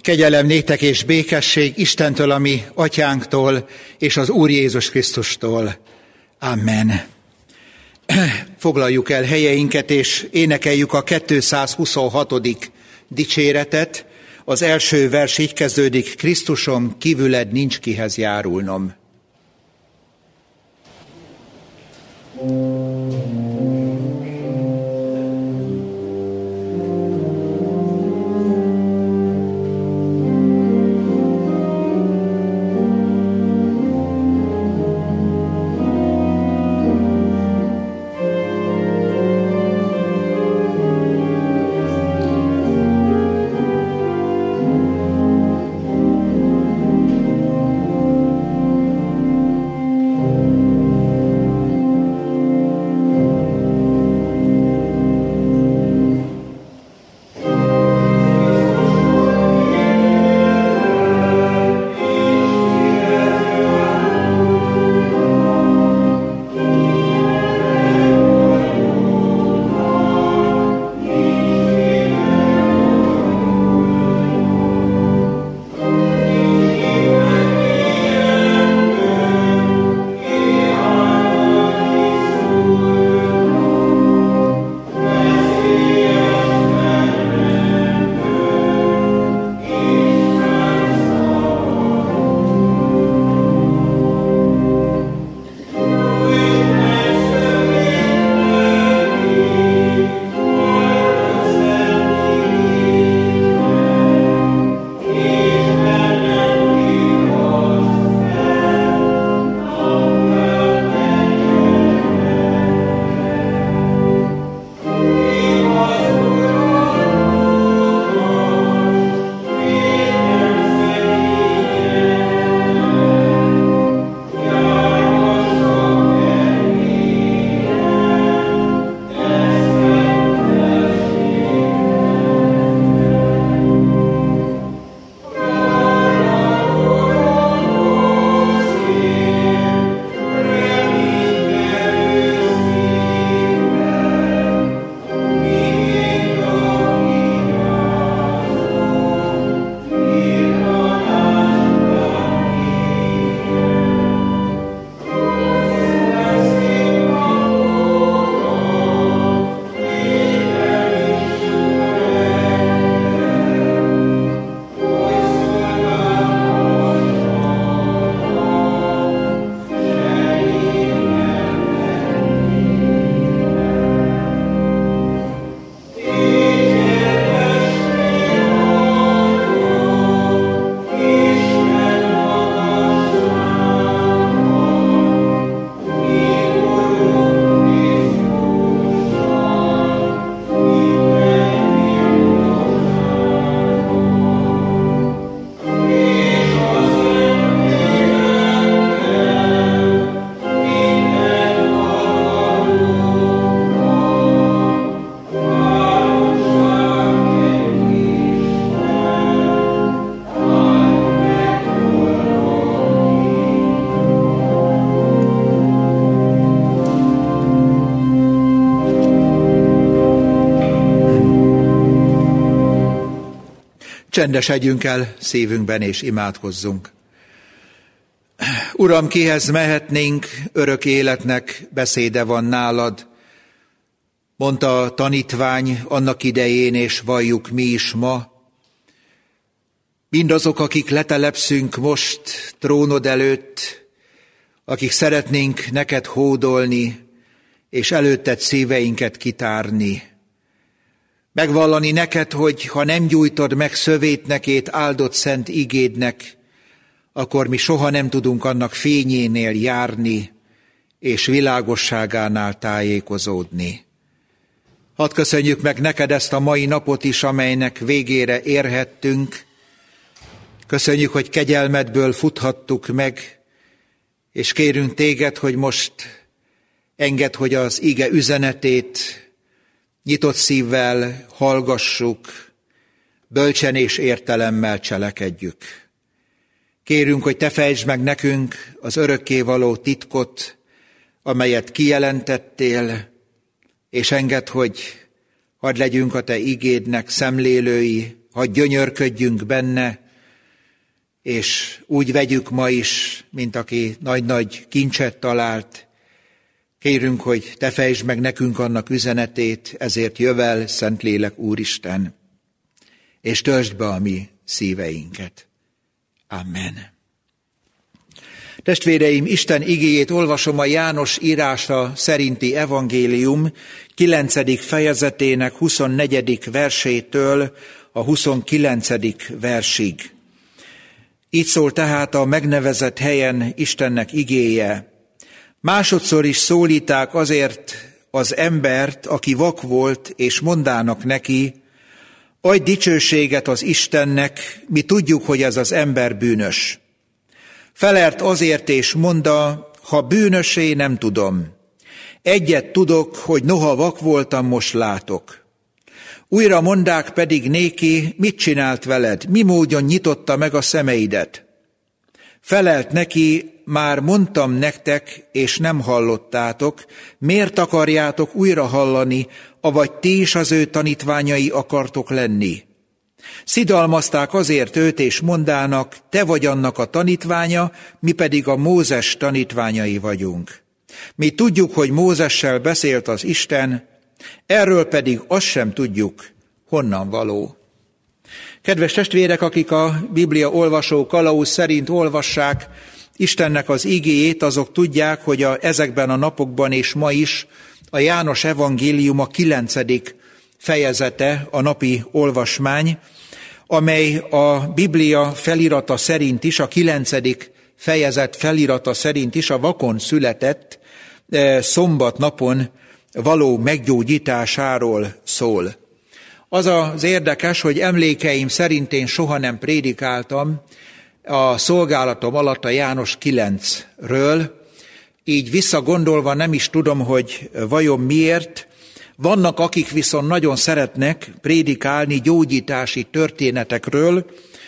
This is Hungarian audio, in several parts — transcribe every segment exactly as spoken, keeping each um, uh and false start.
Kegyelem néktek és békesség Istentől, a mi atyánktól, és az Úr Jézus Krisztustól. Amen. Foglaljuk el helyeinket, és énekeljük a kétszázhuszonhatodik dicséretet. Az első vers így kezdődik: Krisztusom, kívüled nincs kihez járulnom. Csendesedjünk el szívünkben és imádkozzunk. Uram, kihez mehetnénk, örök életnek beszéde van nálad, mondta a tanítvány annak idején, és valljuk mi is ma. Mindazok, akik letelepszünk most trónod előtt, akik szeretnénk neked hódolni, és előtted szíveinket kitárni. Megvallani neked, hogy ha nem gyújtod meg szövétnekét áldott szent igédnek, akkor mi soha nem tudunk annak fényénél járni, és világosságánál tájékozódni. Hadd köszönjük meg neked ezt a mai napot is, amelynek végére érhettünk. Köszönjük, hogy kegyelmedből futhattuk meg, és kérünk téged, hogy most engedd, hogy az ige üzenetét nyitott szívvel hallgassuk, bölcsen és értelemmel cselekedjük. Kérünk, hogy te fejtsd meg nekünk az örökkévaló titkot, amelyet kijelentettél, és engedd, hogy hadd legyünk a te igédnek szemlélői, hadd gyönyörködjünk benne, és úgy vegyük ma is, mint aki nagy-nagy kincset talált. Kérünk, hogy te fejtsd meg nekünk annak üzenetét, ezért jövel, Szentlélek Úristen, és töltsd be a mi szíveinket. Amen. Testvéreim, Isten igéjét olvasom a János írása szerinti evangélium kilencedik fejezetének huszonnegyedik versétől a huszonkilencedik versig. Így szól tehát a megnevezett helyen Istennek igéje. Másodszor is szólíták azért az embert, aki vak volt, és mondának neki, adj dicsőséget az Istennek, mi tudjuk, hogy ez az ember bűnös. Felelt azért, és mondta, ha bűnösé, nem tudom. Egyet tudok, hogy noha vak voltam, most látok. Újra mondák pedig néki, mit csinált veled, mi módon nyitotta meg a szemeidet. Felelt neki, már mondtam nektek, és nem hallottátok, miért akarjátok újra hallani, avagy ti is az ő tanítványai akartok lenni. Szidalmazták azért őt, és mondának, te vagy annak a tanítványa, mi pedig a Mózes tanítványai vagyunk. Mi tudjuk, hogy Mózessel beszélt az Isten, erről pedig azt sem tudjuk, honnan való. Kedves testvérek, akik a Biblia olvasó kalauz szerint olvassák Istennek az igéjét, azok tudják, hogy a, ezekben a napokban és ma is a János evangélium a kilencedik fejezete, a napi olvasmány, amely a Biblia felirata szerint is, a kilencedik fejezet felirata szerint is a vakon született szombatnapon való meggyógyításáról szól. Az az érdekes, hogy emlékeim szerint én soha nem prédikáltam a szolgálatom alatt a János kilencről, így visszagondolva nem is tudom, hogy vajon miért. Vannak, akik viszont nagyon szeretnek prédikálni gyógyítási történetekről,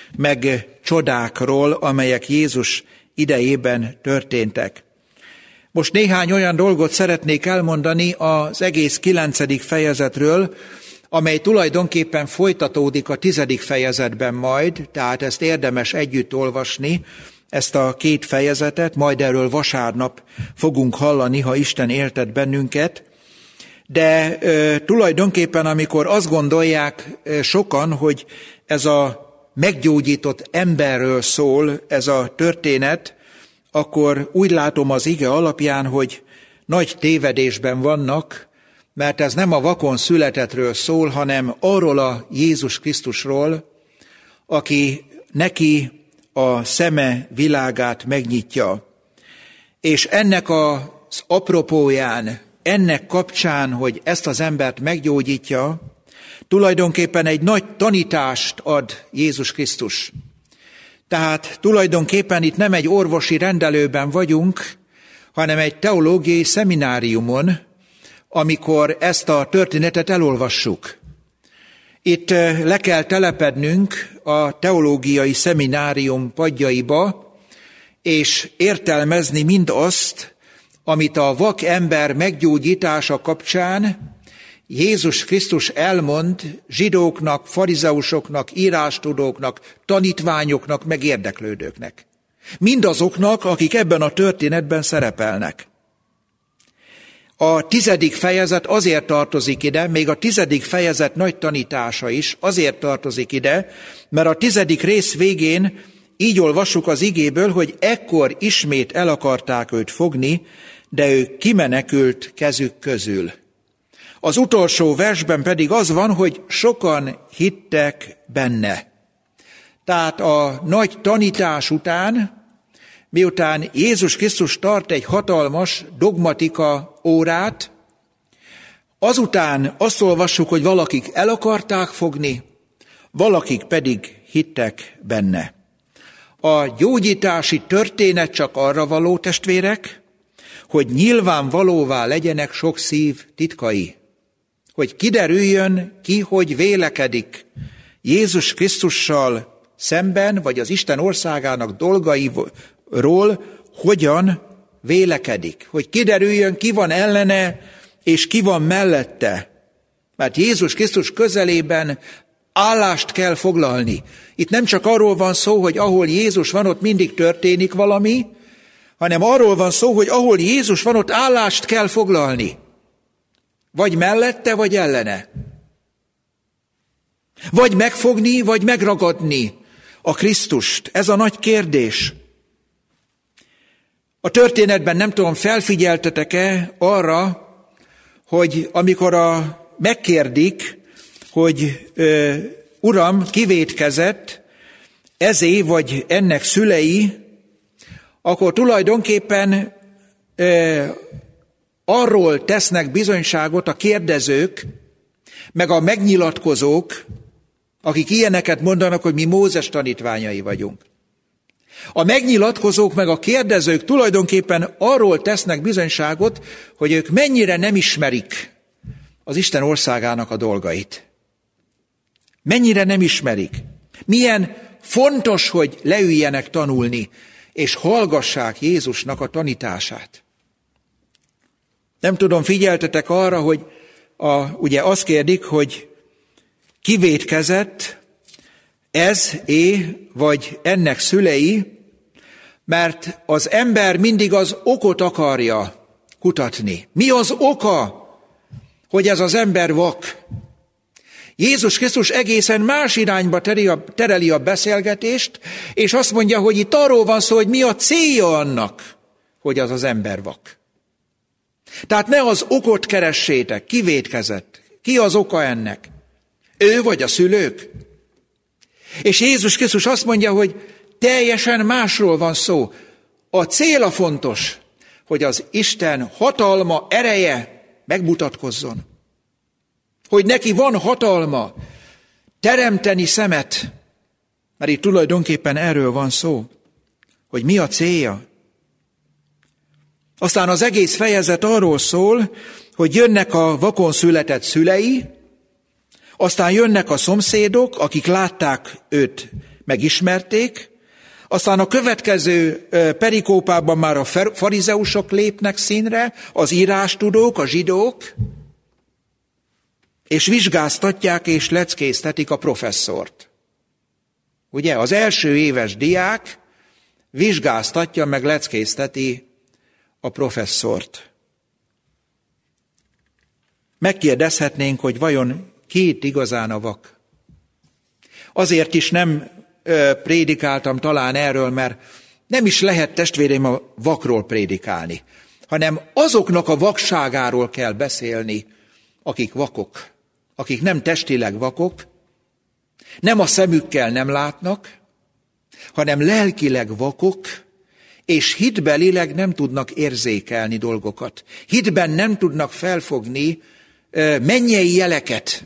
meg csodákról, amelyek Jézus idejében történtek. Most néhány olyan dolgot szeretnék elmondani az egész kilencedik fejezetről, amely tulajdonképpen folytatódik a tizedik fejezetben majd, tehát ezt érdemes együtt olvasni, ezt a két fejezetet, majd erről vasárnap fogunk hallani, ha Isten éltet bennünket. De e, tulajdonképpen, amikor azt gondolják e, sokan, hogy ez a meggyógyított emberről szól ez a történet, akkor úgy látom az ige alapján, hogy nagy tévedésben vannak, mert ez nem a vakon születettről szól, hanem arról a Jézus Krisztusról, aki neki a szeme világát megnyitja. És ennek az apropóján, ennek kapcsán, hogy ezt az embert meggyógyítja, tulajdonképpen egy nagy tanítást ad Jézus Krisztus. Tehát tulajdonképpen itt nem egy orvosi rendelőben vagyunk, hanem egy teológiai szemináriumon, amikor ezt a történetet elolvassuk. Itt le kell telepednünk a teológiai szeminárium padjaiba, és értelmezni mindazt, amit a vak ember meggyógyítása kapcsán Jézus Krisztus elmond zsidóknak, farizeusoknak, írástudóknak, tanítványoknak, meg érdeklődőknek. Mindazoknak, akik ebben a történetben szerepelnek. A tizedik fejezet azért tartozik ide, még a tizedik fejezet nagy tanítása is azért tartozik ide, mert a tizedik rész végén így olvassuk az igéből, hogy ekkor ismét el akarták őt fogni, de ő kimenekült kezük közül. Az utolsó versben pedig az van, hogy sokan hittek benne. Tehát a nagy tanítás után, miután Jézus Krisztus tart egy hatalmas dogmatika órát, azután azt olvassuk, hogy valakik el akarták fogni, valakik pedig hittek benne. A gyógyítási történet csak arra való, testvérek, hogy nyilvánvalóvá legyenek sok szív titkai. Hogy kiderüljön ki, hogy vélekedik Jézus Krisztussal szemben, vagy az Isten országának dolgairól hogyan vélekedik. Hogy kiderüljön, ki van ellene, és ki van mellette. Mert Jézus Krisztus közelében Állást kell foglalni. Itt nem csak arról van szó, hogy ahol Jézus van, ott mindig történik valami, hanem arról van szó, hogy ahol Jézus van, ott állást kell foglalni. Vagy mellette, vagy ellene. Vagy megfogni, vagy megragadni a Krisztust. Ez a nagy kérdés. A történetben nem tudom, felfigyeltetek-e arra, hogy amikor a, megkérdik, hogy ö, Uram, kivétkezett, ezé vagy ennek szülei, akkor tulajdonképpen ö, arról tesznek bizonyságot a kérdezők, meg a megnyilatkozók, akik ilyeneket mondanak, hogy mi Mózes tanítványai vagyunk. A megnyilatkozók meg a kérdezők tulajdonképpen arról tesznek bizonyságot, hogy ők mennyire nem ismerik az Isten országának a dolgait. Mennyire nem ismerik. Milyen fontos, hogy leüljenek tanulni, és hallgassák Jézusnak a tanítását. Nem tudom, figyeltetek arra, hogy a, ugye azt kérdik, hogy kivétkezett, ez, é, vagy ennek szülei, mert az ember mindig az okot akarja kutatni. Mi az oka, hogy ez az ember vak? Jézus Krisztus egészen más irányba tereli a beszélgetést, és azt mondja, hogy itt arról van szó, hogy mi a célja annak, hogy az az ember vak. Tehát ne az okot keressétek, kivétkezett. Ki az oka ennek? Ő vagy a szülők? És Jézus Krisztus azt mondja, hogy teljesen másról van szó. A cél a fontos, hogy az Isten hatalma, ereje megmutatkozzon. Hogy neki van hatalma teremteni szemet, mert itt tulajdonképpen erről van szó, hogy mi a célja. Aztán az egész fejezet arról szól, hogy jönnek a vakon született szülei, aztán jönnek a szomszédok, akik látták őt, megismerték, aztán a következő perikópában már a farizeusok lépnek színre, az írástudók, a zsidók, és vizsgáztatják és leckéztetik a professzort. Ugye, az első éves diák vizsgáztatja meg leckézteti a professzort. Megkérdezhetnénk, hogy vajon ki itt igazán a vak? Azért is nem ö, prédikáltam talán erről, mert nem is lehet, testvérem, a vakról prédikálni, hanem azoknak a vakságáról kell beszélni, akik vakok, akik nem testileg vakok, nem a szemükkel nem látnak, hanem lelkileg vakok, és hitbelileg nem tudnak érzékelni dolgokat. Hitben nem tudnak felfogni ö, mennyei jeleket.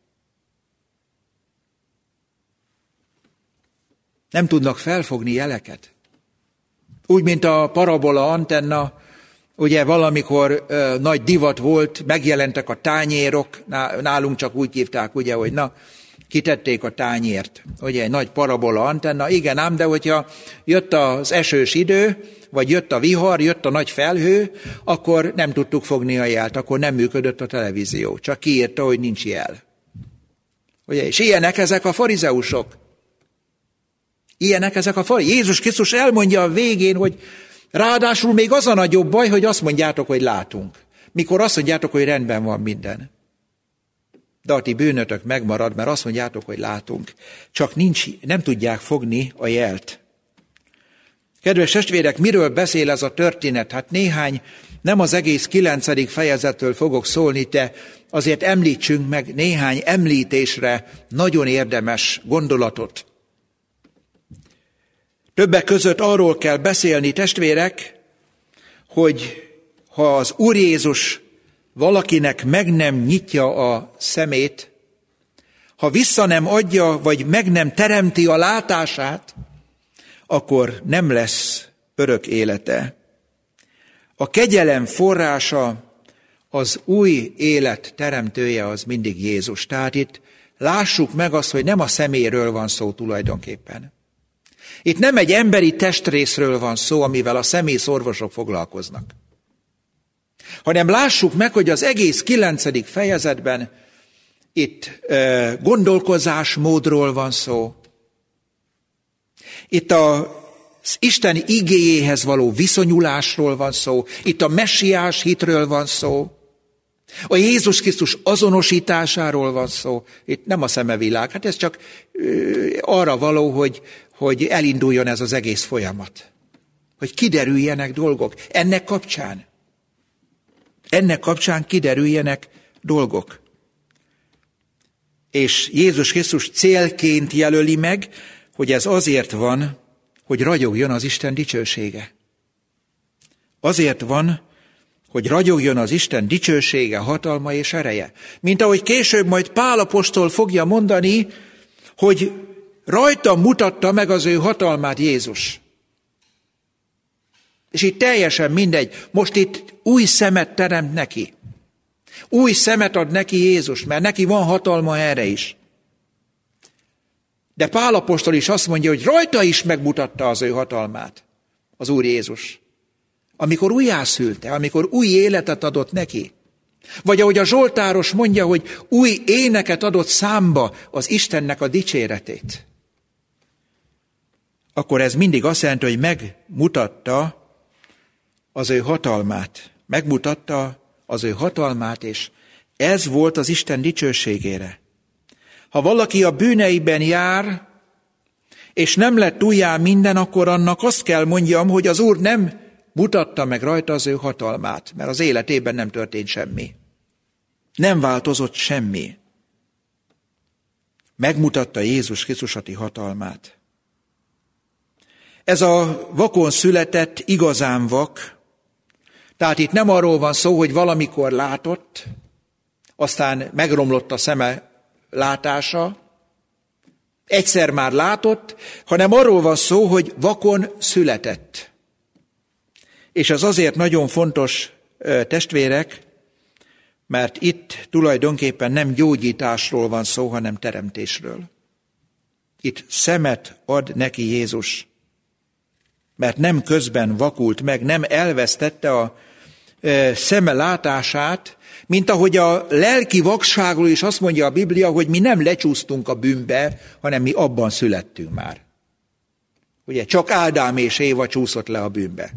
Nem tudnak felfogni jeleket. Úgy, mint a parabola antenna, ugye valamikor ö, nagy divat volt, megjelentek a tányérok, nálunk csak úgy hívták, ugye, hogy na, kitették a tányért, ugye, egy nagy parabola antenna, igen ám, de hogyha jött az esős idő, vagy jött a vihar, jött a nagy felhő, akkor nem tudtuk fogni a jelt, akkor nem működött a televízió, csak kiírta, hogy nincs jel. Ugye, és ilyenek ezek a farizeusok. Ilyenek ezek a farizeusok. Jézus Krisztus elmondja a végén, hogy ráadásul még az a nagyobb baj, hogy azt mondjátok, hogy látunk. Mikor azt mondjátok, hogy rendben van minden. De a ti bűnötök megmarad, mert azt mondjátok, hogy látunk. Csak nincs, nem tudják fogni a jelt. Kedves testvérek, miről beszél ez a történet? Hát néhány, nem az egész kilencedik fejezettől fogok szólni, de azért említsünk meg néhány említésre nagyon érdemes gondolatot. Többek között arról kell beszélni, testvérek, hogy ha az Úr Jézus valakinek meg nem nyitja a szemét, ha vissza nem adja, vagy meg nem teremti a látását, akkor nem lesz örök élete. A kegyelem forrása, az új élet teremtője az mindig Jézus. Tehát itt lássuk meg azt, hogy nem a szeméről van szó tulajdonképpen. Itt nem egy emberi testrészről van szó, amivel a személyszorvosok foglalkoznak, hanem lássuk meg, hogy az egész kilencedik fejezetben itt gondolkozásmódról van szó, itt az Isten igéjéhez való viszonyulásról van szó, itt a messiás hitről van szó, a Jézus Krisztus azonosításáról van szó, itt nem a szemevilág, hát ez csak arra való, hogy, hogy elinduljon ez az egész folyamat, hogy kiderüljenek dolgok ennek kapcsán. Ennek kapcsán kiderüljenek dolgok. És Jézus Krisztus célként jelöli meg, hogy ez azért van, hogy ragyogjon az Isten dicsősége. Azért van, hogy ragyogjon az Isten dicsősége, hatalma és ereje. Mint ahogy később majd Pál apostol fogja mondani, hogy rajta mutatta meg az ő hatalmát Jézus. És itt teljesen mindegy, most itt új szemet teremt neki. Új szemet ad neki Jézus, mert neki van hatalma erre is. De Pál apostol is azt mondja, hogy rajta is megmutatta az ő hatalmát, az Úr Jézus. Amikor újjászülte, amikor új életet adott neki. Vagy ahogy a Zsoltáros mondja, hogy új éneket adott számba az Istennek a dicséretét. Akkor ez mindig azt jelenti, hogy megmutatta az ő hatalmát. Megmutatta az ő hatalmát, és ez volt az Isten dicsőségére. Ha valaki a bűneiben jár, és nem lett újjá minden, akkor annak azt kell mondjam, hogy az Úr nem mutatta meg rajta az ő hatalmát, mert az életében nem történt semmi. Nem változott semmi. Megmutatta Jézus Krisztus a ti hatalmát. Ez a vakon született igazán vak, tehát itt nem arról van szó, hogy valamikor látott, aztán megromlott a szeme látása, egyszer már látott, hanem arról van szó, hogy vakon született. És ez azért nagyon fontos, testvérek, mert itt tulajdonképpen nem gyógyításról van szó, hanem teremtésről. Itt szemet ad neki Jézus, mert nem közben vakult meg, nem elvesztette a szeme látását, mint ahogy a lelki vakságról is azt mondja a Biblia, hogy mi nem lecsúsztunk a bűnbe, hanem mi abban születtünk már. Ugye, csak Ádám és Éva csúszott le a bűnbe.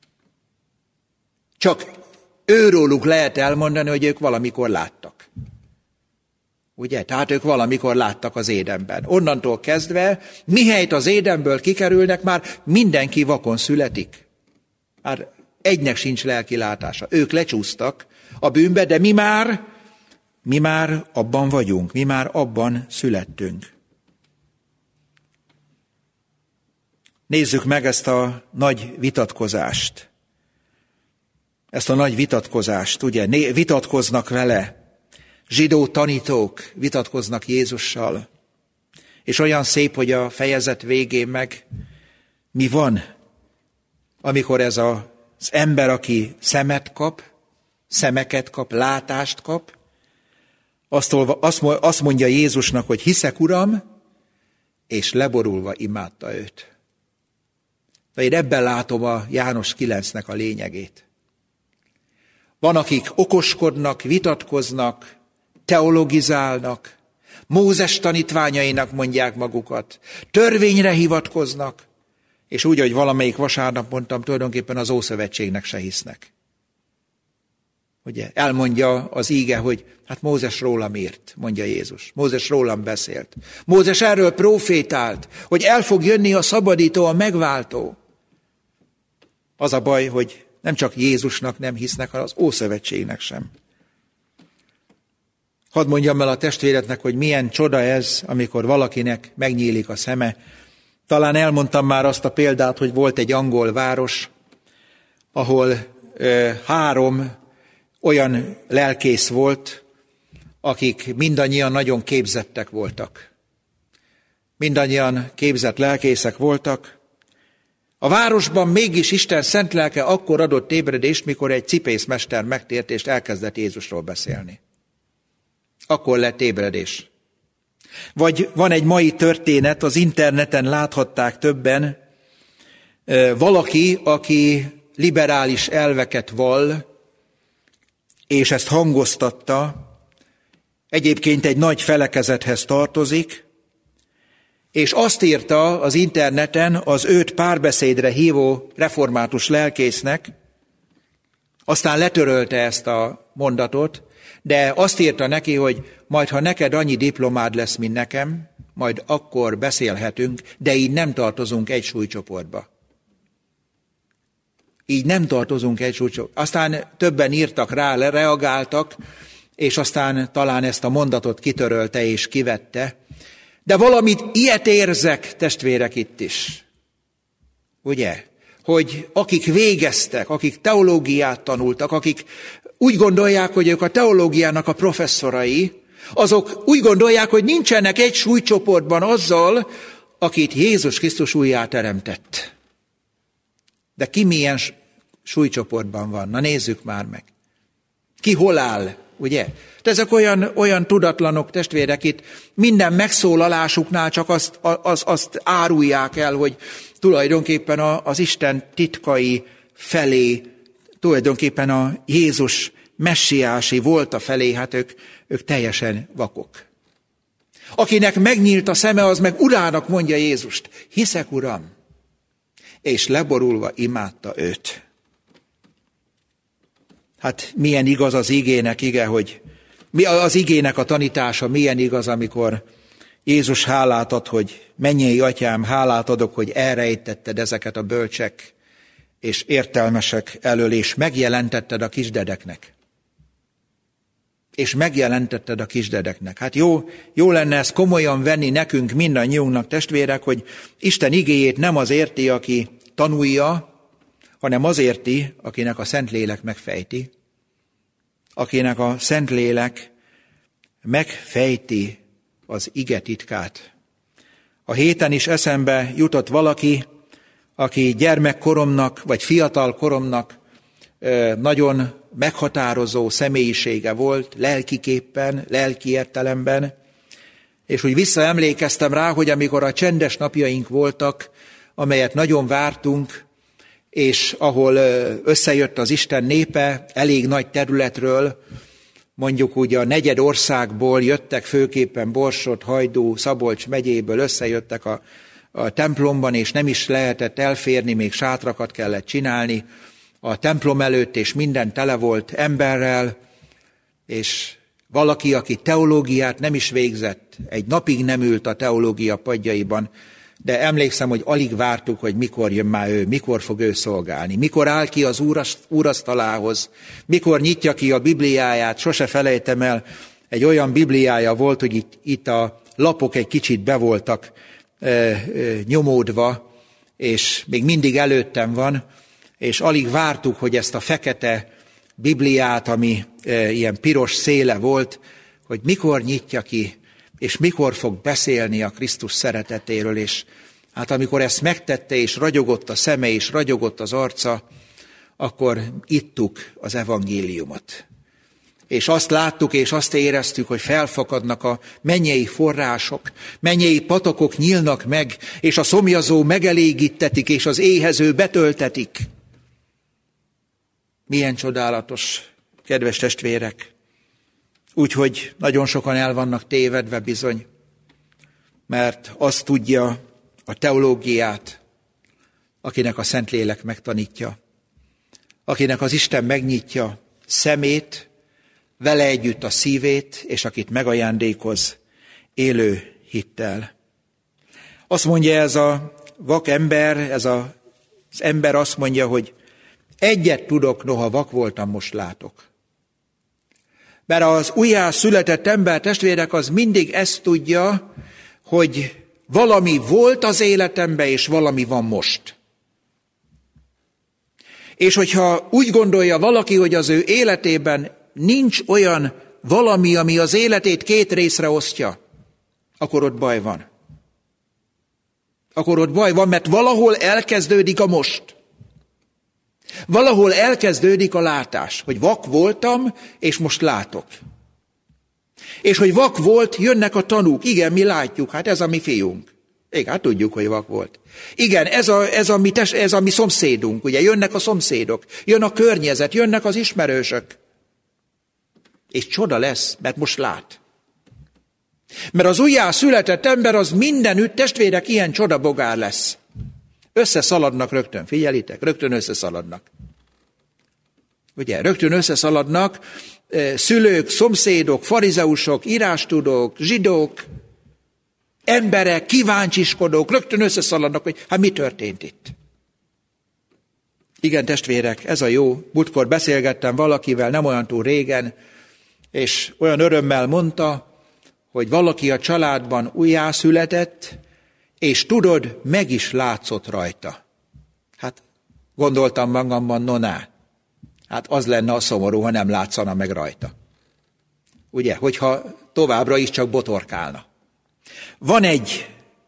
Csak őróluk lehet elmondani, hogy ők valamikor láttak. Ugye, tehát ők valamikor láttak az Édenben. Onnantól kezdve, mihelyt az Édenből kikerülnek, már mindenki vakon születik. Már egynek sincs lelki látása. Ők lecsúsztak a bűnbe, de mi már, mi már abban vagyunk, mi már abban születtünk. Nézzük meg ezt a nagy vitatkozást. Ezt a nagy vitatkozást, ugye, vitatkoznak vele. Zsidó tanítók vitatkoznak Jézussal. És olyan szép, hogy a fejezet végén meg mi van, amikor ez a, az ember, aki szemet kap, szemeket kap, látást kap, azt, azt mondja Jézusnak, hogy hiszek, Uram, és leborulva imádta őt. De én ebben látom a János kilencnek a lényegét. Van, akik okoskodnak, vitatkoznak, teologizálnak, Mózes tanítványainak mondják magukat, törvényre hivatkoznak, és úgy, hogy valamelyik vasárnap mondtam, tulajdonképpen az Ószövetségnek se hisznek. Ugye, elmondja az íge, hogy hát Mózes rólam írt, mondja Jézus. Mózes rólam beszélt. Mózes erről profétált, hogy el fog jönni a szabadító, a megváltó. Az a baj, hogy nem csak Jézusnak nem hisznek, hanem az Ószövetségnek sem. Hadd mondjam el a testvéretnek, hogy milyen csoda ez, amikor valakinek megnyílik a szeme. Talán elmondtam már azt a példát, hogy volt egy angol város, ahol ö, három olyan lelkész volt, akik mindannyian nagyon képzettek voltak. Mindannyian képzett lelkészek voltak. A városban mégis Isten szent lelke akkor adott ébredést, mikor egy cipészmester megtért és elkezdett Jézusról beszélni. Akkor lett ébredés. Vagy van egy mai történet, az interneten láthatták többen, valaki, aki liberális elveket vall, és ezt hangoztatta, egyébként egy nagy felekezethez tartozik, és azt írta az interneten az őt párbeszédre hívó református lelkésznek, aztán letörölte ezt a mondatot, de azt írta neki, hogy majd ha neked annyi diplomád lesz, mint nekem, majd akkor beszélhetünk, de így nem tartozunk egy súlycsoportba. Így nem tartozunk egy súlycsoportba. Aztán többen írtak rá, reagáltak, és aztán talán ezt a mondatot kitörölte és kivette. De valamit ilyet érzek, testvérek, itt is. Ugye? Hogy akik végeztek, akik teológiát tanultak, akik úgy gondolják, hogy ők a teológiának a professzorai, azok úgy gondolják, hogy nincsenek egy súlycsoportban azzal, akit Jézus Krisztus újjá teremtett. De ki milyen súlycsoportban van? Na nézzük már meg. Ki hol áll, ugye? De ezek olyan, olyan tudatlanok, testvérek, itt minden megszólalásuknál csak azt, az, azt árulják el, hogy tulajdonképpen az Isten titkai felé, tulajdonképpen a Jézus messiási volta felé, hát ők, ők teljesen vakok. Akinek megnyílt a szeme, az meg urának mondja Jézust, hiszek, Uram, és leborulva imádta őt. Hát milyen igaz az igének, ige, hogy mi az igének a tanítása, milyen igaz, amikor Jézus hálát ad, hogy mennyei atyám, hálát adok, hogy elrejtetted ezeket a bölcsek és értelmesek elől, és megjelentetted a kisdedeknek. És megjelentetted a kisdedeknek. Hát jó, jó lenne ezt komolyan venni nekünk, mindannyiunknak, testvérek, hogy Isten igéjét nem az érti, aki tanulja, hanem az érti, akinek a Szentlélek megfejti, akinek a Szentlélek megfejti az ige titkát. A héten is eszembe jutott valaki, aki gyermekkoromnak, vagy fiatal koromnak nagyon meghatározó személyisége volt, lelkiképpen, lelki értelemben, és úgy visszaemlékeztem rá, hogy amikor a csendes napjaink voltak, amelyet nagyon vártunk, és ahol összejött az Isten népe elég nagy területről, mondjuk úgy a negyed országból jöttek, főképpen Borsod, Hajdú, Szabolcs megyéből összejöttek a, a templomban, és nem is lehetett elférni, még sátrakat kellett csinálni a templom előtt, és minden tele volt emberrel, és valaki, aki teológiát nem is végzett, egy napig nem ült a teológia padjaiban, de emlékszem, hogy alig vártuk, hogy mikor jön már ő, mikor fog ő szolgálni, mikor áll ki az úrasztalához, mikor nyitja ki a Bibliáját, sose felejtem el, egy olyan Bibliája volt, hogy itt, itt a lapok egy kicsit be voltak e, e, nyomódva, és még mindig előttem van, és alig vártuk, hogy ezt a fekete Bibliát, ami e, ilyen piros széle volt, hogy mikor nyitja ki, és mikor fog beszélni a Krisztus szeretetéről, és hát amikor ezt megtette, és ragyogott a szeme, és ragyogott az arca, akkor ittuk az evangéliumot. És azt láttuk, és azt éreztük, hogy felfakadnak a mennyei források, mennyei patakok nyílnak meg, és a szomjazó megelégítetik, és az éhező betöltetik. Milyen csodálatos, kedves testvérek! Úgyhogy nagyon sokan el vannak tévedve bizony, mert azt tudja a teológiát, akinek a Szentlélek megtanítja, akinek az Isten megnyitja szemét, vele együtt a szívét, és akit megajándékoz élő hittel. Azt mondja ez a vak ember, ez a, az ember azt mondja, hogy egyet tudok, noha vak voltam, most látok. Mert az újjá született ember, testvérek, az mindig ezt tudja, hogy valami volt az életemben, és valami van most. És hogyha úgy gondolja valaki, hogy az ő életében nincs olyan valami, ami az életét két részre osztja, akkor ott baj van. Akkor ott baj van, mert valahol elkezdődik a most. Valahol elkezdődik a látás, hogy vak voltam, és most látok. És hogy vak volt, jönnek a tanúk. Igen, mi látjuk, hát ez a mi fiunk. Igen, hát tudjuk, hogy vak volt. Igen, ez a, ez a, mi, tes, ez a mi szomszédunk, ugye, jönnek a szomszédok, jön a környezet, jönnek az ismerősök. És csoda lesz, mert most lát. Mert az újjászületett ember az mindenütt, testvérek, ilyen csodabogár lesz. Összeszaladnak rögtön, figyelitek, rögtön összeszaladnak. Ugye, rögtön összeszaladnak szülők, szomszédok, farizeusok, írástudók, zsidók, emberek, kíváncsiskodók, rögtön összeszaladnak, hogy hát mi történt itt. Igen, testvérek, ez a jó. Múltkor beszélgettem valakivel, nem olyan túl régen, és olyan örömmel mondta, hogy valaki a családban újjászületett, és tudod, meg is látszott rajta. Hát gondoltam magamban, no ná, hát az lenne a szomorú, ha nem látszana meg rajta. Ugye, hogyha továbbra is csak botorkálna. Van egy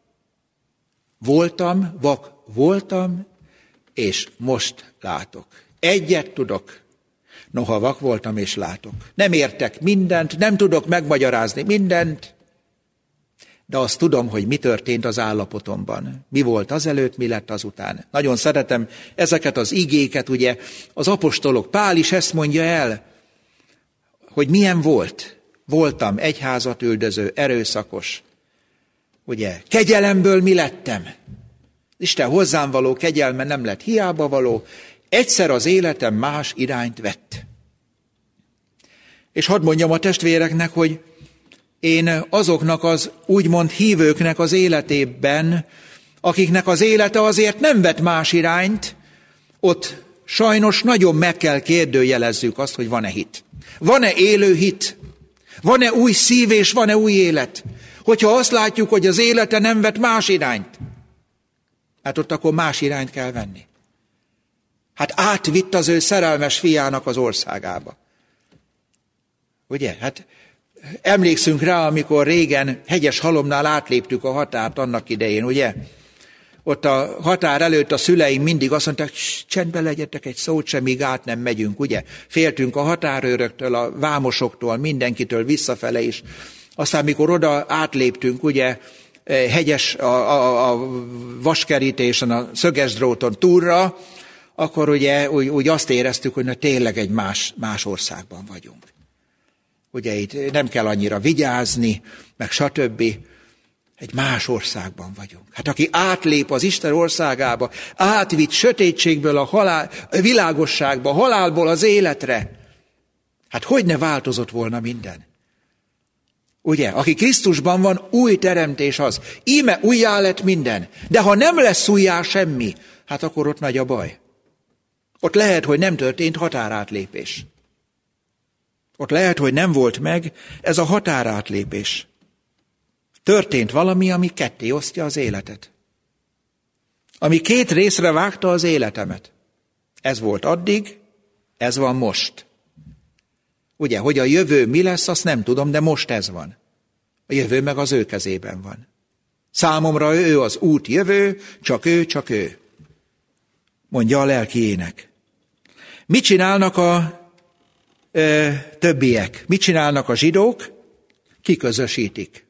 voltam, vak voltam, és most látok. Egyet tudok, noha vak voltam és látok. Nem értek mindent, nem tudok megmagyarázni mindent, de azt tudom, hogy mi történt az állapotomban. Mi volt azelőtt, mi lett azután. Nagyon szeretem ezeket az igéket, ugye az apostolok, Pál is ezt mondja el, hogy milyen volt. Voltam egyházat üldöző, erőszakos. Ugye, kegyelemből mi lettem? Isten hozzám való kegyelme nem lett hiába való, egyszer az életem más irányt vett. És hadd mondjam a testvéreknek, hogy én azoknak az úgymond hívőknek az életében, akiknek az élete azért nem vett más irányt, ott sajnos nagyon meg kell kérdőjelezzük azt, hogy van-e hit. Van-e élő hit? Van-e új szív és van-e új élet? Hogyha azt látjuk, hogy az élete nem vett más irányt, hát ott akkor más irányt kell venni. Hát átvitt az ő szerelmes fiának az országába. Ugye? Hát emlékszünk rá, amikor régen Hegyeshalomnál átléptük a határt annak idején, ugye? Ott a határ előtt a szüleim mindig azt mondták, csendben legyetek egy szót sem, míg át nem megyünk, ugye? Féltünk a határőröktől, a vámosoktól, mindenkitől visszafele is. Aztán, mikor oda átléptünk, ugye, hegyes, a, a, a vaskerítésen, a szöges dróton túlra, akkor ugye úgy, úgy azt éreztük, hogy na, tényleg egy más, más országban vagyunk. Ugye itt nem kell annyira vigyázni, meg stb. Egy más országban vagyunk. Hát aki átlép az Isten országába, átvitt sötétségből a, halál, a világosságba, halálból az életre, hát hogy ne változott volna minden? Ugye, aki Krisztusban van, új teremtés az. Íme újjá lett minden. De ha nem lesz újjá semmi, hát akkor ott nagy a baj. Ott lehet, hogy nem történt határátlépés. Ott lehet, hogy nem volt meg ez a határátlépés. Történt valami, ami ketté osztja az életet. Ami két részre vágta az életemet. Ez volt addig, ez van most. Ugye, hogy a jövő mi lesz, azt nem tudom, de most ez van. A jövő meg az ő kezében van. Számomra ő az út jövő, csak ő, csak ő. Mondja a lelki ének. Mit csinálnak a ö, többiek? Mit csinálnak a zsidók? Kiközösítik.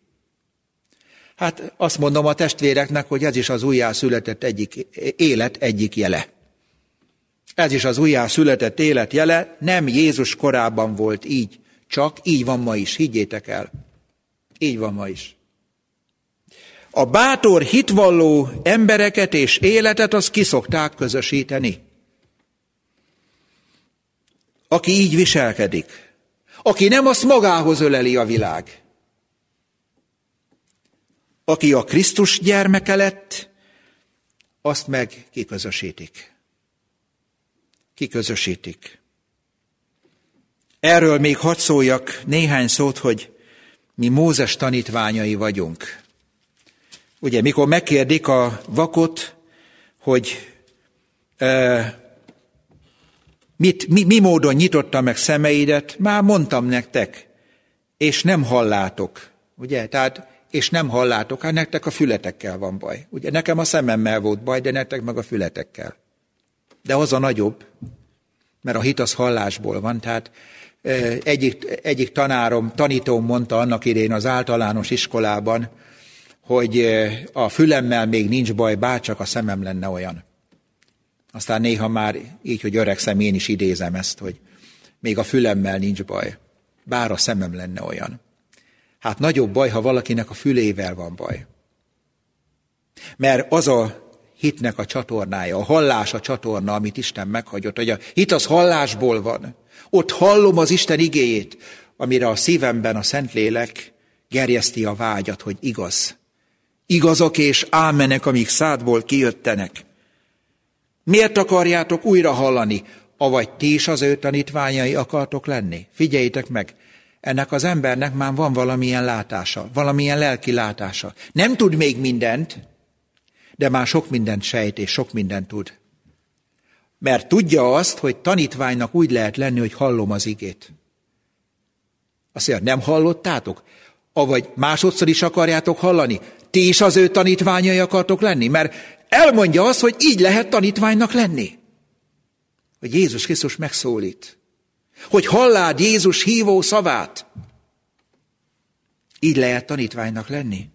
Hát azt mondom a testvéreknek, hogy ez is az újjászületett egyik élet egyik jele. Ez is az újjászületett élet jele, nem Jézus korában volt így, csak így van ma is, higgyétek el. Így van ma is. A bátor, hitvalló embereket és életet azt kiszokták közösíteni. Aki így viselkedik. Aki nem, azt magához öleli a világ. Aki a Krisztus gyermeke lett, azt meg kiközösítik. Kiközösítik. Erről még hadd szóljak néhány szót, hogy mi Mózes tanítványai vagyunk. Ugye, mikor megkérdik a vakot, hogy e, mit, mi, mi módon nyitotta meg szemeidet, már mondtam nektek, és nem hallátok. Ugye, tehát, és nem hallátok, hát nektek a fületekkel van baj. Ugye, nekem a szememmel volt baj, de nektek meg a fületekkel. De az a nagyobb, mert a hit az hallásból van, tehát egyik, egyik tanárom, tanítóm mondta annak idején az általános iskolában, hogy a fülemmel még nincs baj, bárcsak a szemem lenne olyan. Aztán néha már így, hogy öregszem, én is idézem ezt, hogy még a fülemmel nincs baj, bár a szemem lenne olyan. Hát nagyobb baj, ha valakinek a fülével van baj. Mert az a hitnek a csatornája, a hallás a csatorna, amit Isten meghagyott, hogy a hit az hallásból van. Ott hallom az Isten igéjét, amire a szívemben a Szentlélek gerjeszti a vágyat, hogy igaz. Igazak és ámenek, amik szádból kijöttenek. Miért akarjátok újra hallani? Avagy ti is az ő tanítványai akartok lenni? Figyeljétek meg, ennek az embernek már van valamilyen látása, valamilyen lelki látása. Nem tud még mindent, de már sok mindent sejt és sok mindent tud. Mert tudja azt, hogy tanítványnak úgy lehet lenni, hogy hallom az igét. Azt mondja, nem hallottátok? Avagy másodszor is akarjátok hallani? Ti is az ő tanítványai akartok lenni? Mert elmondja azt, hogy így lehet tanítványnak lenni. Hogy Jézus Krisztus megszólít. Hogy hallád Jézus hívó szavát. Így lehet tanítványnak lenni.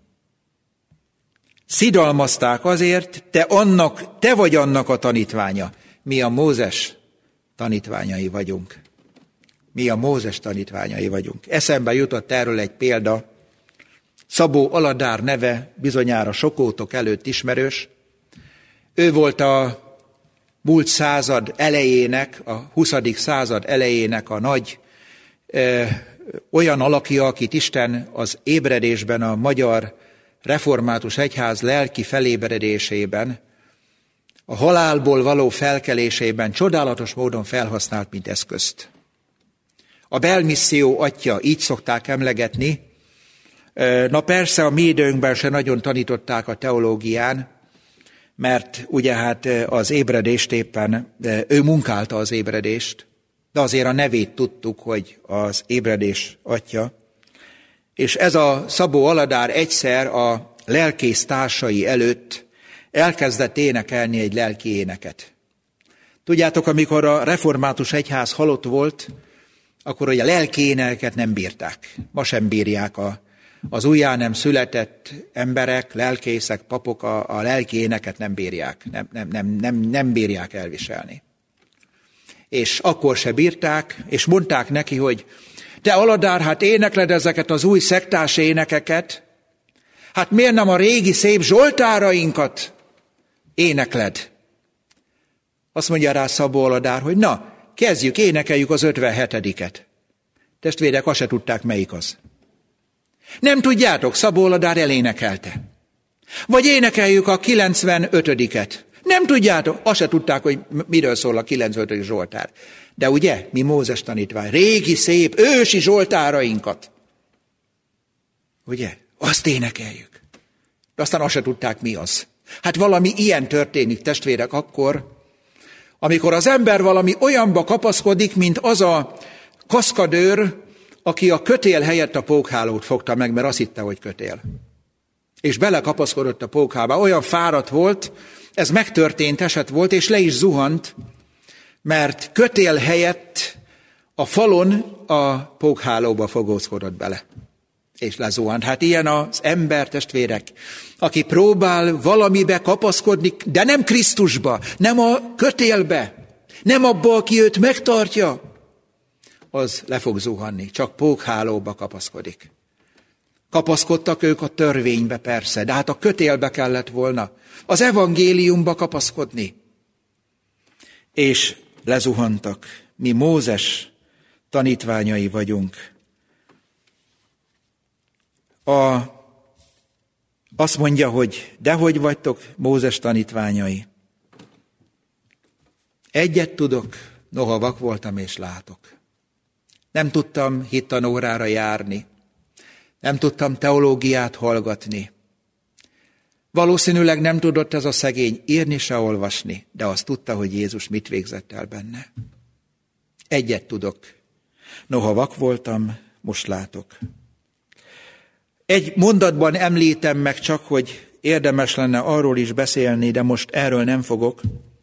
Szidalmazták azért, te, annak, te vagy annak a tanítványa. Mi a Mózes tanítványai vagyunk. Mi a Mózes tanítványai vagyunk. Eszembe jutott erről egy példa. Szabó Aladár neve bizonyára sokótok előtt ismerős. Ő volt a múlt század elejének, a huszadik század elejének a nagy ö, olyan alakja, akit Isten az ébredésben, a magyar református egyház lelki felébredésében, a halálból való felkelésében csodálatos módon felhasznált, mint eszközt. A belmisszió atya, így szokták emlegetni. Na persze a mi időnkben se nagyon tanították a teológián, mert ugye hát az ébredést éppen, ő munkálta az ébredést, de azért a nevét tudtuk, hogy az ébredés atya. És ez a Szabó Aladár egyszer a lelkész társai előtt elkezdett énekelni egy lelki éneket. Tudjátok, amikor a református egyház halott volt, akkor hogy a lelki éneket nem bírták. Ma sem bírják a, az újjá nem született emberek, lelkészek, papok a, a lelki éneket nem bírják, nem, nem, nem, nem, nem bírják elviselni. És akkor se bírták, és mondták neki, hogy te Aladár, hát énekled ezeket az új szektás énekeket, hát miért nem a régi szép zsoltárainkat énekled? Azt mondja rá Szabó Aladár, hogy na, kezdjük, énekeljük az ötvenhetediket. Testvérek, azt se tudták, melyik az. Nem tudjátok, Szabó Aladár elénekelte. Vagy énekeljük a kilencvenötödiket. Nem tudjátok, azt se tudták, hogy miről szól a kilencvenötödik zsoltár. De ugye, mi Mózes tanítvány, régi, szép, ősi zsoltárainkat. Ugye, azt énekeljük. De aztán azt se tudták, mi az. Hát valami ilyen történik, testvérek, akkor, amikor az ember valami olyanba kapaszkodik, mint az a kaszkadőr, aki a kötél helyett a pókhálót fogta meg, mert azt hitte, hogy kötél. És belekapaszkodott a pókhálba. Olyan fáradt volt, ez megtörtént eset volt, és le is zuhant, mert kötél helyett a falon a pókhálóba fogózkodott bele. És lezuhant. Hát ilyen az ember, testvérek, aki próbál valamibe kapaszkodni, de nem Krisztusba, nem a kötélbe, nem abba, aki őt megtartja, az le fog zuhanni, csak pókhálóba kapaszkodik. Kapaszkodtak ők a törvénybe persze, de hát a kötélbe kellett volna, az evangéliumba kapaszkodni. És lezuhantak, mi Mózes tanítványai vagyunk. A, azt mondja, hogy dehogy vagytok Mózes tanítványai. Egyet tudok, noha vak voltam és látok. Nem tudtam hittanórára járni, nem tudtam teológiát hallgatni. Valószínűleg nem tudott ez a szegény írni se olvasni, de azt tudta, hogy Jézus mit végzett el benne. Egyet tudok, noha vak voltam, most látok. Egy mondatban említem meg csak, hogy érdemes lenne arról is beszélni, de most erről nem fogok.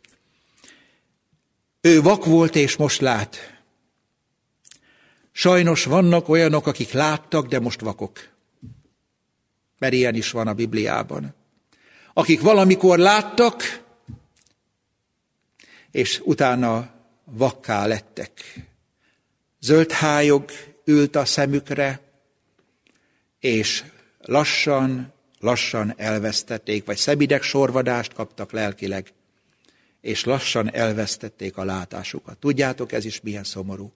Ő vak volt és most lát. Sajnos vannak olyanok, akik láttak, de most vakok. Mert ilyen is van a Bibliában. Akik valamikor láttak, és utána vakká lettek. Zöld hályog ült a szemükre, és lassan, lassan elvesztették, vagy szebideg sorvadást kaptak lelkileg, és lassan elvesztették a látásukat. Tudjátok, ez is milyen szomorú.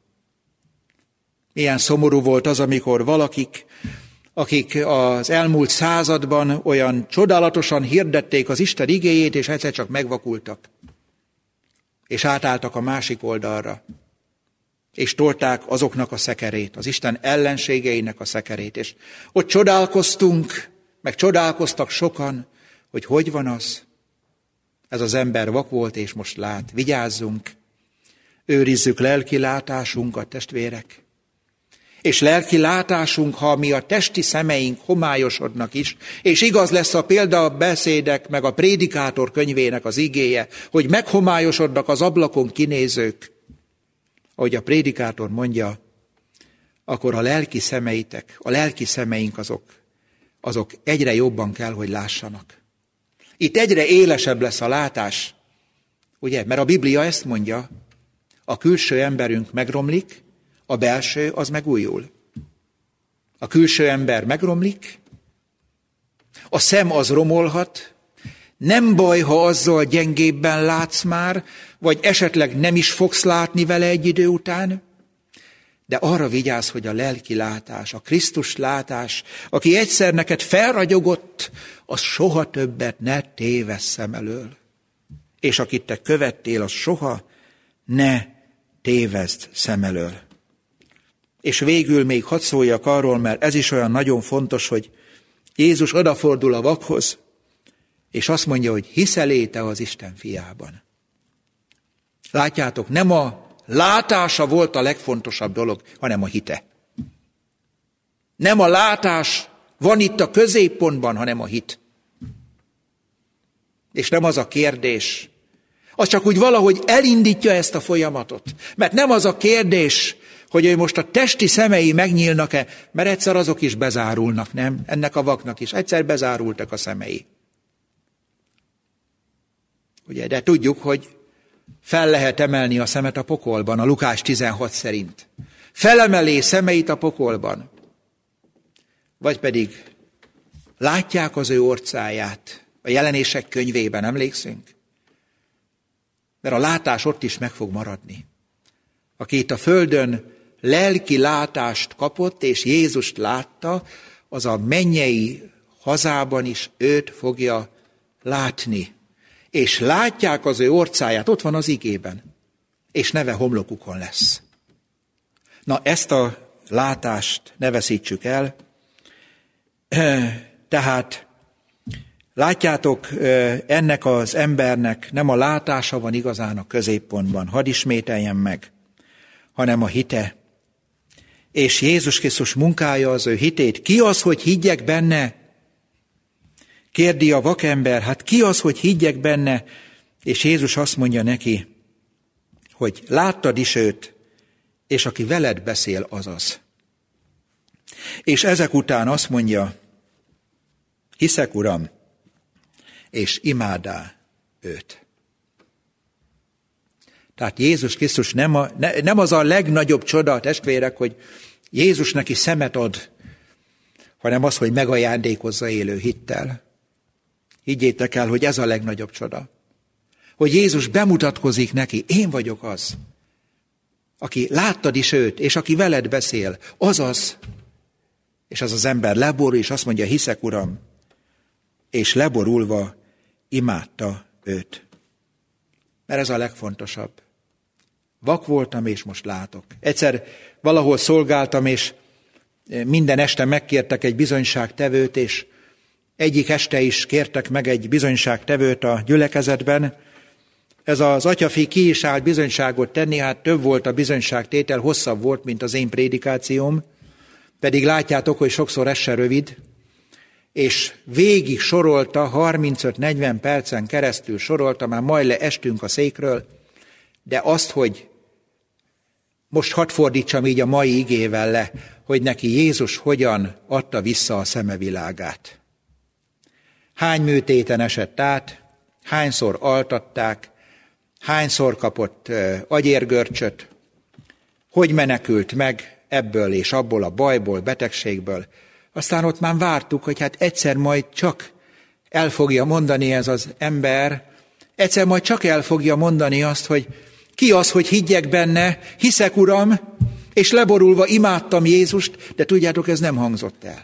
Milyen szomorú volt az, amikor valakik, akik az elmúlt században olyan csodálatosan hirdették az Isten igéjét, és egyszer csak megvakultak, és átálltak a másik oldalra, és tolták azoknak a szekerét, az Isten ellenségeinek a szekerét, és ott csodálkoztunk, meg csodálkoztak sokan, hogy hogy van az, ez az ember vak volt, és most lát. Vigyázzunk, őrizzük lelki látásunkat, testvérek. És lelki látásunk, ha mi a testi szemeink homályosodnak is, és igaz lesz a példabeszédek, meg a prédikátor könyvének az igéje, hogy meghomályosodnak az ablakon kinézők, ahogy a prédikátor mondja, akkor a lelki szemeitek, a lelki szemeink azok, azok egyre jobban kell, hogy lássanak. Itt egyre élesebb lesz a látás, ugye? Mert a Biblia ezt mondja, a külső emberünk megromlik, a belső az megújul. A külső ember megromlik, a szem az romolhat, nem baj, ha azzal gyengébben látsz már, vagy esetleg nem is fogsz látni vele egy idő után, de arra vigyázz, hogy a lelki látás, a Krisztus látás, aki egyszer neked felragyogott, az soha többet ne tévessz szem elől. És akit te követtél, az soha ne tévezd szem elől. És végül még hadd szóljak arról, mert ez is olyan nagyon fontos, hogy Jézus odafordul a vakhoz, és azt mondja, hogy hiszel-e te az Isten fiában. Látjátok, nem a látása volt a legfontosabb dolog, hanem a hite. Nem a látás van itt a középpontban, hanem a hit. És nem az a kérdés, az csak úgy valahogy elindítja ezt a folyamatot. Mert nem az a kérdés, hogy ő most a testi szemei megnyílnak-e, mert egyszer azok is bezárulnak, nem? Ennek a vaknak is. Egyszer bezárultak a szemei. Ugye, de tudjuk, hogy fel lehet emelni a szemet a pokolban, a Lukás tizenhat szerint. Felemeli szemeit a pokolban. Vagy pedig látják az ő orcáját a Jelenések könyvében, emlékszünk? Mert a látás ott is meg fog maradni. Aki itt a földön lelki látást kapott, és Jézust látta, az a mennyei hazában is őt fogja látni. És látják az ő orcáját, ott van az igében, és neve homlokukon lesz. Na, ezt a látást ne veszítsük el. Tehát látjátok, ennek az embernek nem a látása van igazán a középpontban, hadd ismételjem meg, hanem a hite. És Jézus Krisztus munkája az ő hitét. Ki az, hogy higgyek benne? Kérdi a vakember, hát ki az, hogy higgyek benne? És Jézus azt mondja neki, hogy láttad is őt, és aki veled beszél, az az. És ezek után azt mondja, hiszek, Uram, és imáddá őt. Tehát Jézus Krisztus nem, a, ne, nem az a legnagyobb csoda, testvérek, hogy Jézus neki szemet ad, hanem az, hogy megajándékozza élő hittel. Higgyétek el, hogy ez a legnagyobb csoda. Hogy Jézus bemutatkozik neki, én vagyok az, aki láttad is őt, és aki veled beszél, azaz. És az az ember leborul, és azt mondja, hiszek, Uram, és leborulva imádta őt. Mert ez a legfontosabb. Vak voltam, és most látok. Egyszer valahol szolgáltam, és minden este megkértek egy bizonyságtevőt, és egyik este is kértek meg egy bizonyságtevőt a gyülekezetben. Ez az atyafi ki is állt bizonyságot tenni, hát több volt a bizonyságtétel, hosszabb volt, mint az én prédikációm, pedig látjátok, hogy sokszor ez se rövid, és végig sorolta, harmincöt-negyven percen keresztül sorolta, már majd leestünk a székről, de azt, hogy most hadd fordítsam így a mai igével le, hogy neki Jézus hogyan adta vissza a szemevilágát. Hány műtéten esett át, hányszor altatták, hányszor kapott agyérgörcsöt, hogy menekült meg ebből és abból a bajból, betegségből. Aztán ott már vártuk, hogy hát egyszer majd csak el fogja mondani ez az ember, egyszer majd csak el fogja mondani azt, hogy ki az, hogy higgyek benne, hiszek, Uram, és leborulva imádtam Jézust, de tudjátok, ez nem hangzott el.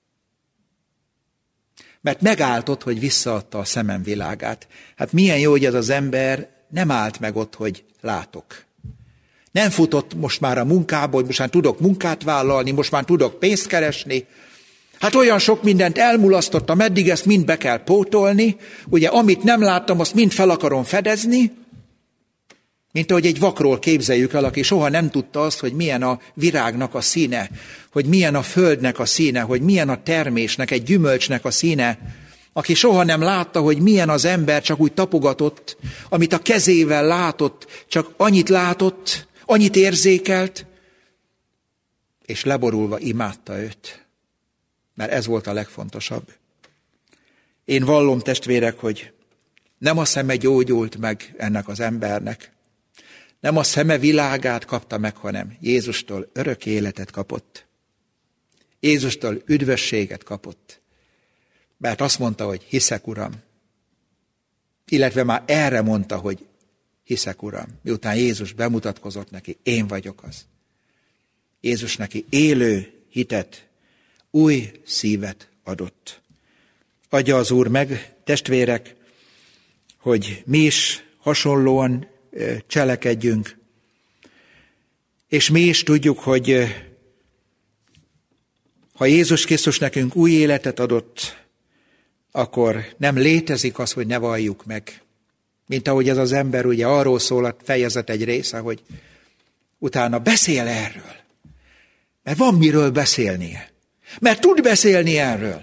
Mert megállt ott, hogy visszaadta a szemem világát. Hát milyen jó, hogy ez az ember nem állt meg ott, hogy látok. Nem futott most már a munkába, hogy most már tudok munkát vállalni, most már tudok pénzt keresni. Hát olyan sok mindent elmulasztottam, eddig ezt mind be kell pótolni. Ugye, amit nem láttam, azt mind fel akarom fedezni. Mint ahogy egy vakról képzeljük el, aki soha nem tudta azt, hogy milyen a virágnak a színe, hogy milyen a földnek a színe, hogy milyen a termésnek, egy gyümölcsnek a színe, aki soha nem látta, hogy milyen az ember, csak úgy tapogatott, amit a kezével látott, csak annyit látott, annyit érzékelt, és leborulva imádta őt, mert ez volt a legfontosabb. Én vallom, testvérek, hogy nem a szeme gyógyult meg ennek az embernek, nem a szeme világát kapta meg, hanem Jézustól örök életet kapott. Jézustól üdvösséget kapott. Mert azt mondta, hogy hiszek, Uram. Illetve már erre mondta, hogy hiszek, Uram. Miután Jézus bemutatkozott neki, én vagyok az. Jézus neki élő hitet, új szívet adott. Adja az Úr meg, testvérek, hogy mi is hasonlóan cselekedjünk. És mi is tudjuk, hogy ha Jézus Krisztus nekünk új életet adott, akkor nem létezik az, hogy ne valljuk meg. Mint ahogy ez az ember, ugye arról szól a fejezet egy része, hogy utána beszél erről. Mert van miről beszélnie. Mert tud beszélni erről.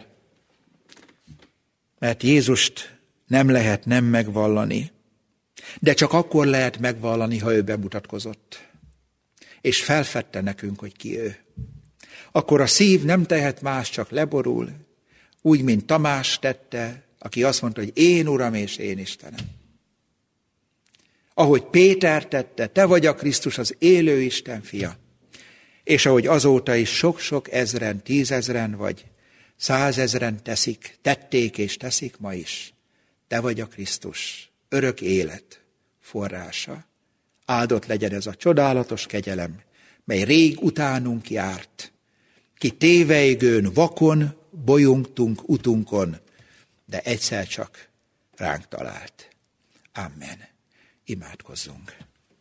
Mert Jézust nem lehet nem megvallani. De csak akkor lehet megvallani, ha ő bemutatkozott. És felfedte nekünk, hogy ki ő. Akkor a szív nem tehet más, csak leborul, úgy, mint Tamás tette, aki azt mondta, hogy én Uram és én Istenem. Ahogy Péter tette, te vagy a Krisztus, az élő Isten fia. És ahogy azóta is sok-sok ezren, tízezren vagy százezren teszik, tették és teszik ma is. Te vagy a Krisztus, örök élet forrása. Áldott legyen ez a csodálatos kegyelem, mely rég utánunk járt. Ki tévejgőn, vakon bolyongtunk utunkon, de egyszer csak ránk talált. Amen. Imádkozzunk.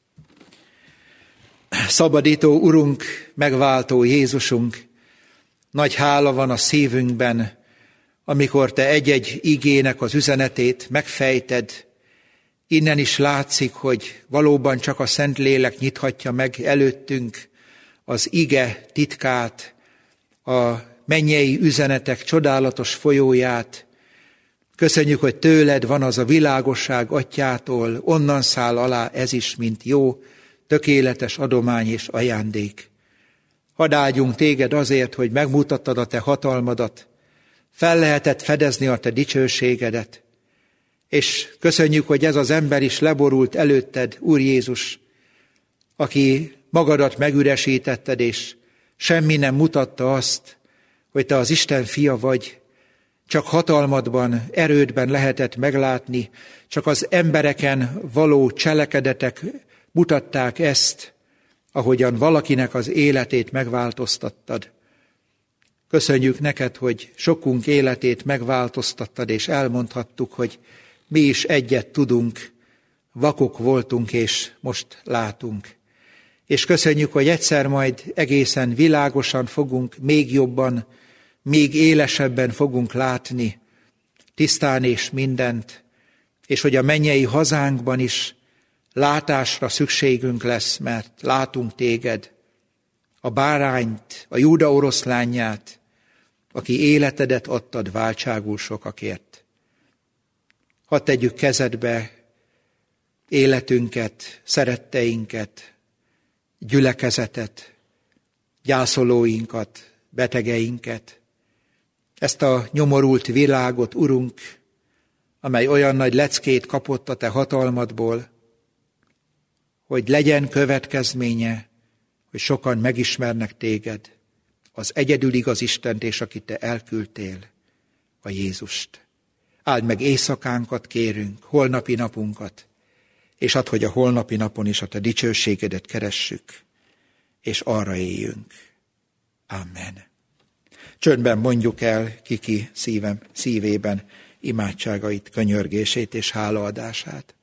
Szabadító Urunk, megváltó Jézusunk, nagy hála van a szívünkben, amikor Te egy-egy igének az üzenetét megfejted. Innen is látszik, hogy valóban csak a Szentlélek nyithatja meg előttünk az ige titkát, a mennyei üzenetek csodálatos folyóját. Köszönjük, hogy tőled van az a világosság atyától, onnan száll alá ez is, mint jó, tökéletes adomány és ajándék. Hadd áldjunk téged azért, hogy megmutattad a te hatalmadat, fel lehetett fedezni a te dicsőségedet, és köszönjük, hogy ez az ember is leborult előtted, Úr Jézus, aki magadat megüresítetted, és semmi nem mutatta azt, hogy te az Isten fia vagy, csak hatalmadban, erődben lehetett meglátni, csak az embereken való cselekedetek mutatták ezt, ahogyan valakinek az életét megváltoztattad. Köszönjük neked, hogy sokunk életét megváltoztattad, és elmondhattuk, hogy mi is egyet tudunk, vakok voltunk, és most látunk. És köszönjük, hogy egyszer majd egészen világosan fogunk, még jobban, még élesebben fogunk látni, tisztán és mindent, és hogy a mennyei hazánkban is látásra szükségünk lesz, mert látunk téged, a bárányt, a Júda oroszlányát, aki életedet adtad váltságul sokakért. Hadd tegyük kezedbe életünket, szeretteinket, gyülekezetet, gyászolóinkat, betegeinket, ezt a nyomorult világot, Urunk, amely olyan nagy leckét kapott a te hatalmadból, hogy legyen következménye, hogy sokan megismernek téged. az egyedül igaz Istent, és akit te elküldtél, a Jézust. Áld meg éjszakánkat, kérünk, holnapi napunkat, és add, hogy a holnapi napon is a te dicsőségedet keressük, és arra éljünk. Amen. Csöndben mondjuk el kiki szívem, szívében imádságait, könyörgését és hálaadását.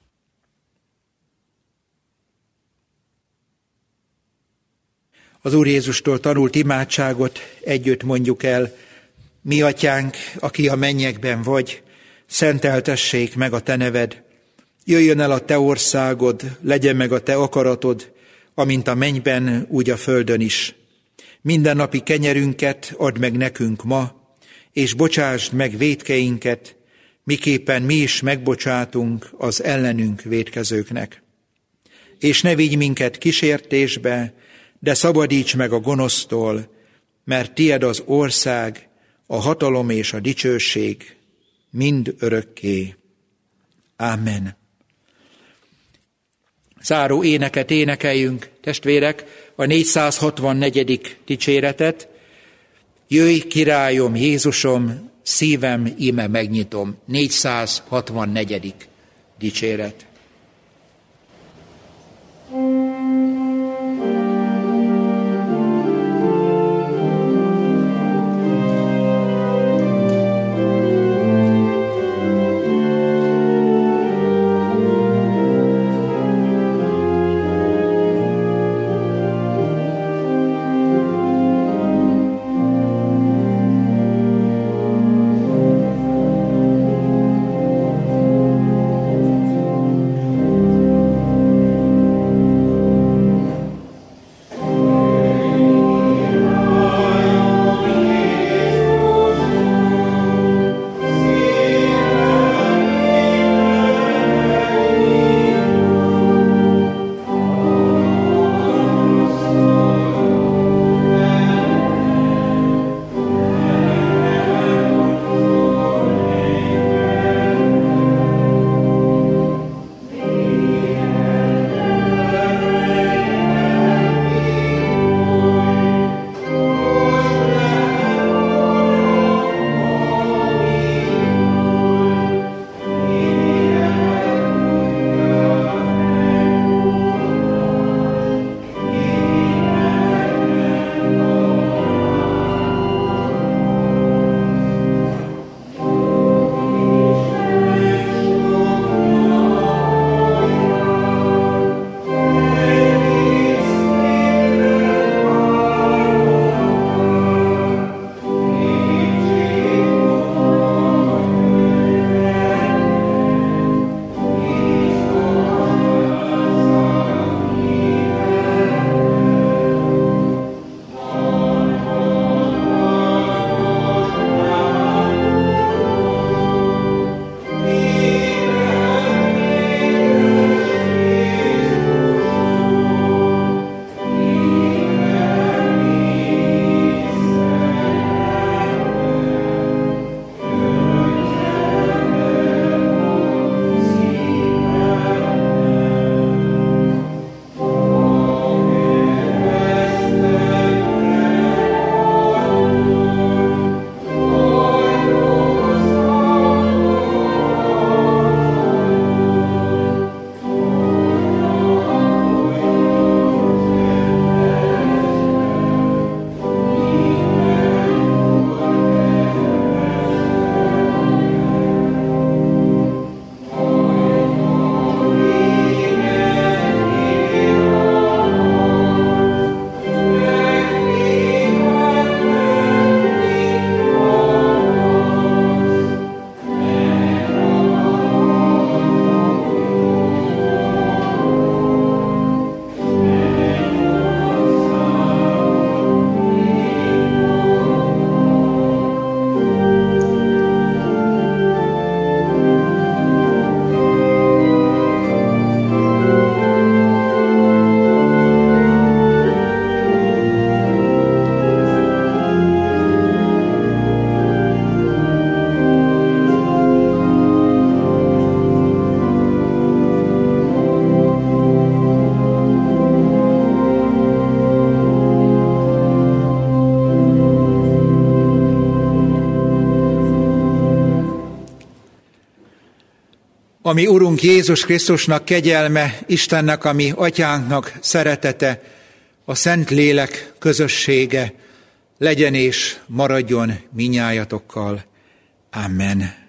Az Úr Jézustól tanult imádságot együtt mondjuk el. Mi atyánk, aki a mennyekben vagy, szenteltessék meg a te neved. Jöjjön el a te országod, legyen meg a te akaratod, amint a mennyben, úgy a földön is. Mindennapi kenyerünket add meg nekünk ma, és bocsásd meg vétkeinket, miképpen mi is megbocsátunk az ellenünk vétkezőknek. És ne vigy minket kísértésbe, de szabadíts meg a gonosztól, mert tied az ország, a hatalom és a dicsőség mind örökké. Amen. Záró éneket énekeljünk, testvérek, a négyszázhatvannegyedik dicséretet. Jöjj, királyom, Jézusom, szívem íme megnyitom. négyszázhatvannegyedik dicséret. Ami Urunk Jézus Krisztusnak kegyelme, Istennek, ami Atyánknak szeretete, a Szentlélek közössége legyen és maradjon minnyájatokkal. Amen.